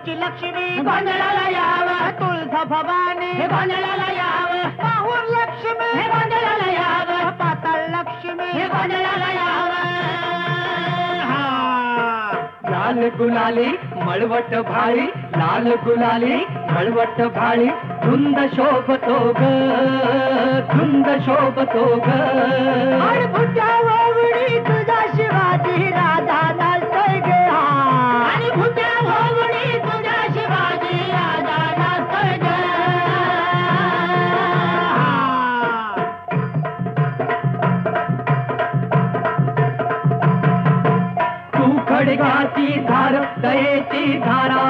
माहेरची लक्ष्मी गोंधळाला याव, तुळजा भवानी गोंधळाला याव, माहूर लक्ष्मी गोंधळाला याव, पाताळ लक्ष्मी गोंधळाला याव. लाल गुलाली मळवट भाळी, लाल गुलाली मळवट भाळी, धुंद शोभतो ग, धुंद शोभतो ग. आणि भुत्या ओवळी तुझा शिवाजी राजा नाचतोय ग, आणि भुत्या ओवळी तुझा शिवाजी राजा नाचतोय ग. तू खडगाची धार दयेची धारा,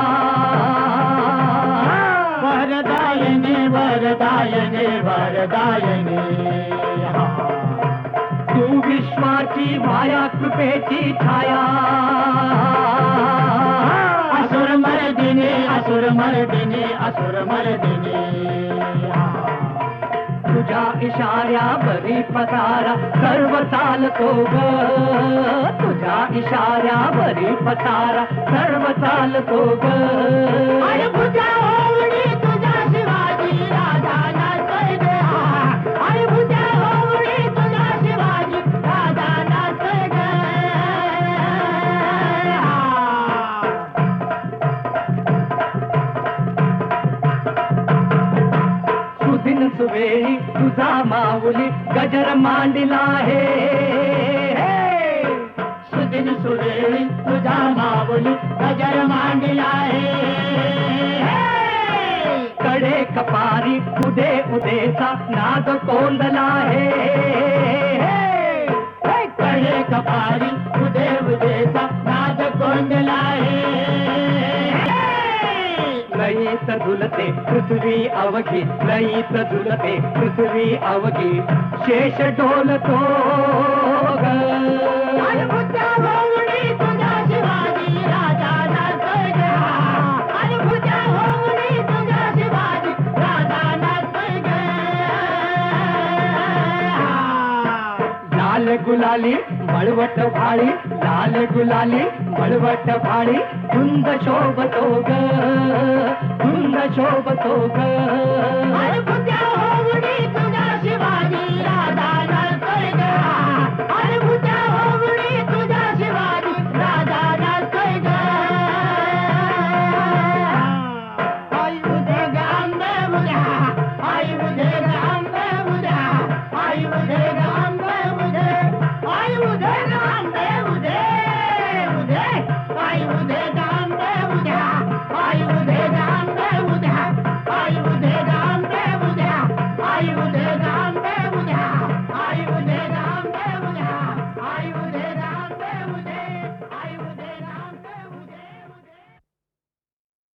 वरदायिनी वरदायिनी वरदायिनी. तू विश्वाची माया कृपेची छाया, असुर मर्दिनी असुर मर्दिनी असुर मर्दिनी. तुझ्या इशाऱ्यावरी पसारा सर्व चालतो ग, तुझ्या इशाऱ्यावरी पसारा सर्व चालतो ग. आणि भुत्या ओवळी तुझा शिवाजी राजा नाचतोय ग, आणि भुत्या ओवळी तुझा शिवाजी राजा नाचतोय ग. सुदिन सुवेळी तुझा माऊली गजर मांडला आहे, सुदिन सुवेळी तुझा माऊली गजर मांडला आहे. कडे कपारी उदे उदेचा नाद कोंदला आहे, कडे कपारी उदे उदेचा नाद कोंडला आहे. लयीत झुलते पृथ्वी अवघी, लयीत झुलते पृथ्वी अवघी, शेष डोलतो ग. आणि भुत्या ओवळी तुझा शिवाजी राजा नाचतोय ग, आणि भुत्या ओवळी तुझा शिवाजी राजा नाचतोय ग. लाल गुलाली मळवट भाळी, लाल गुलाली मळवट भाळी, धुंद शोभतो ग, धुंद शोभतो ग. आणि भुत्या